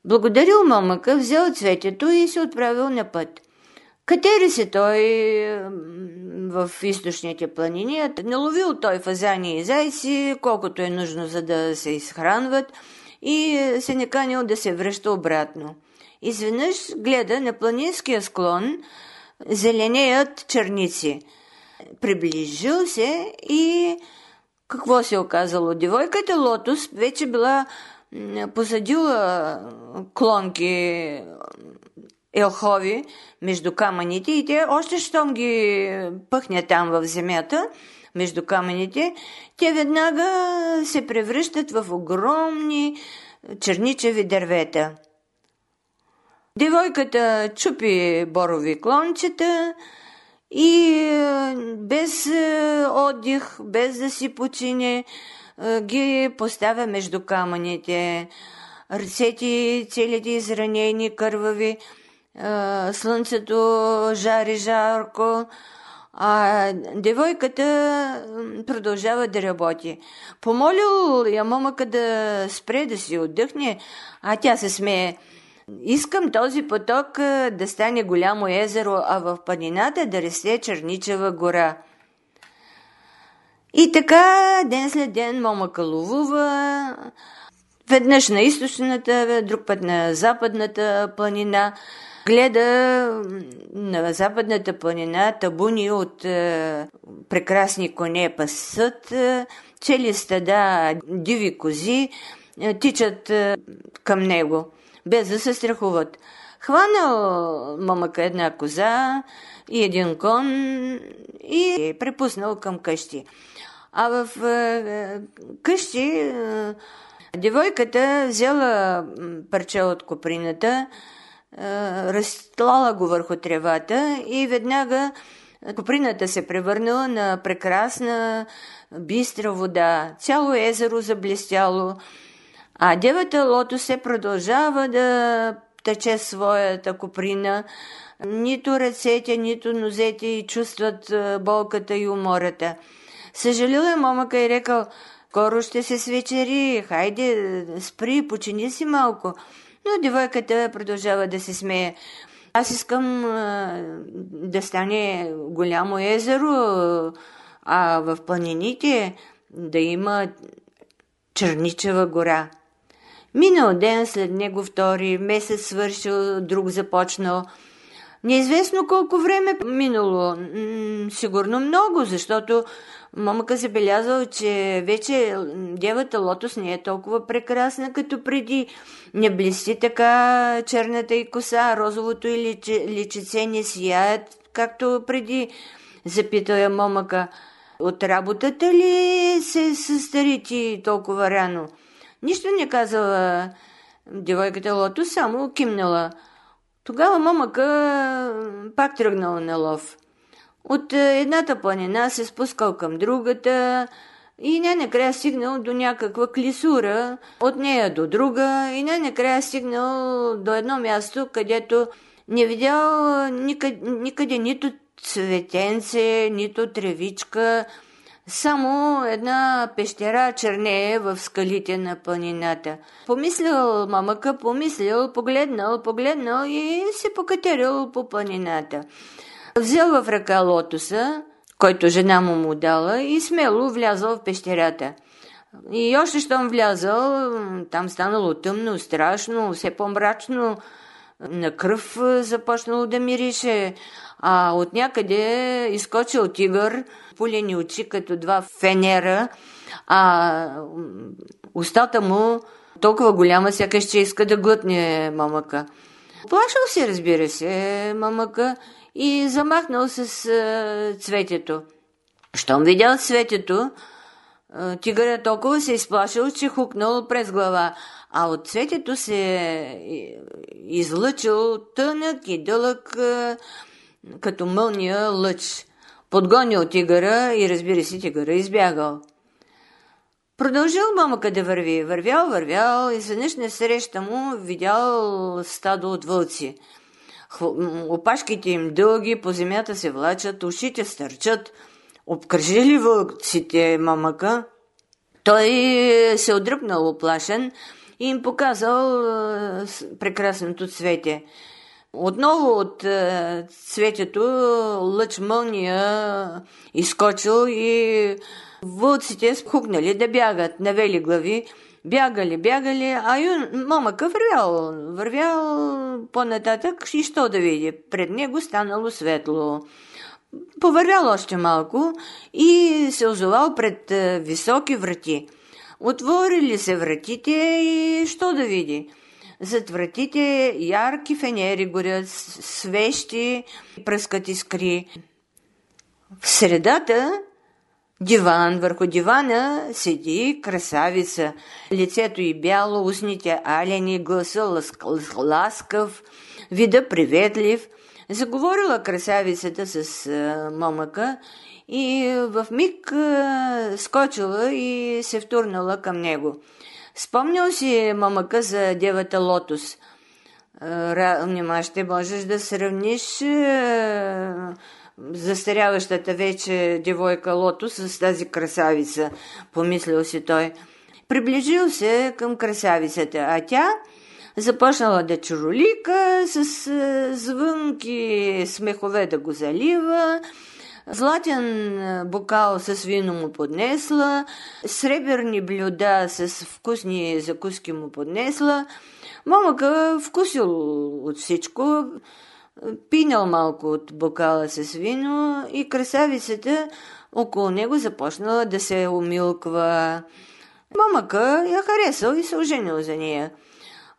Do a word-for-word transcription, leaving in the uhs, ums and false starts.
Благодарил момъка, взел цветето и се отправил на път. Катери се той в източните планини, наловил той фазани и зайци, колкото е нужно, за да се изхранват, и се наканил да се връща обратно. Изведнъж гледа на планинския склон зеленеят черници. Приближил се и какво се оказало? Девойката Лотос вече била посадила клонки елхови между камъните и те още щом ги пъхне там в земята, между камъните, те веднага се превръщат в огромни черничеви дървета. Девойката чупи борови клончета и без отдих, без да си почине, ги поставя между камъните. Ръцете целите изранени, кървави, слънцето жари жарко, а девойката продължава да работи. Помолил я момъка да спре, да си отдъхне, а тя се смее. Искам този поток да стане голямо езеро, а в планината да расте черничева гора. И така, ден след ден момъка ловува, веднъж на източната, друг път на западната планина. Гледа на западната планина табуни от е, прекрасни коне пасат, е, цели стада диви кози е, тичат е, към него, без да се страхуват. Хванал момъка една коза и един кон и е препуснал към къщи. А в е, къщи е, девойката взела парче от коприната, разтлала го върху тревата и веднага коприната се превърнала на прекрасна бистра вода. Цяло езеро заблестяло, а девата Лотос се продължава да тече своята коприна. Нито ръцете, нито нозете и чувстват болката и умората. Съжалил момъка и рекал: скоро ще се свечери, хайде, спри, почини си малко. Но девойката продължава да се смее. Аз искам а, да стане голямо езеро, а в планините да има черничева гора. Минал ден, след него втори, месец свършил, друг започнал. Неизвестно колко време минало, м- сигурно много, защото момъка забелязал, че вече девата Лотос не е толкова прекрасна като преди. Не блести така черната и коса, розовото и личе, личице не сияят, както преди. Запитал я момъка: от работата ли се състари ти толкова рано? Нищо не казала девойката Лотос, само кимнала. Тогава момъка пак тръгнал на лов. От едната планина се спускал към другата и най-накрая стигнал до някаква клисура, от нея до друга и най-накрая стигнал до едно място, където не видял никъде, никъде нито цветенце, нито тревичка, само една пещера чернее в скалите на планината. Помислил момъка, помислил, погледнал, погледнал и се покатерил по планината. Взел в ръка лотоса, който жена му му дала, и смело влязъл в пещерата. И още щом влязъл, там станало тъмно, страшно, все по-мрачно, на кръв започнало да мирише, а от някъде изскочил тигър, пулени очи като два фенера, а устата му толкова голяма, сякаш че иска да глътне момъка. Плашал се, разбира се, момъка, и замахнал с а, цветето. Щом видял цветето, а, тигърът толкова се изплашил, че хукнал през глава, а от цветето се излъчил тънък и дълъг, а, като мълния лъч. Подгонил тигъра и, разбира се, тигъра избягал. Продължил момъка да върви. Вървял, вървял и изведнъж насреща му видял стадо от вълци. Опашките им дълги, по земята се влачат, ушите стърчат. Обкръжили вълците момъка. Той се отдръпнал оплашен и им показал прекрасното цвете. Отново от цветето лъч мълния изкочил и вълците хукнали да бягат, навели глави. Бягали, бягали, а юн, момъка вървял, вървял по-нататък и що да види? Пред него станало светло. Повървял още малко и се озовал пред високи врати. Отворили се вратите и що да види? Зад вратите ярки фенери горят, свещи, пръскат искри. В средата диван, върху дивана седи красавица. Лицето й бяло, устните алени, гласа ласкав, вида приветлив. Заговорила красавицата с а, момъка и в миг а, скочила и се втурнала към него. Спомнял си момъка за девата Лотос. Нима ще можеш да сравниш а, застаряващата вече девойка Лотос с тази красавица, помислил си той. Приближил се към красавицата, а тя започнала да чуролика, с звънки смехове да го залива, златен бокал с вино му поднесла, сребърни блюда с вкусни закуски му поднесла. Момъка вкусил от всичко, пинял малко от бокала с вино и красавицата около него започнала да се умилква. Момъка я харесал и се оженил за нея.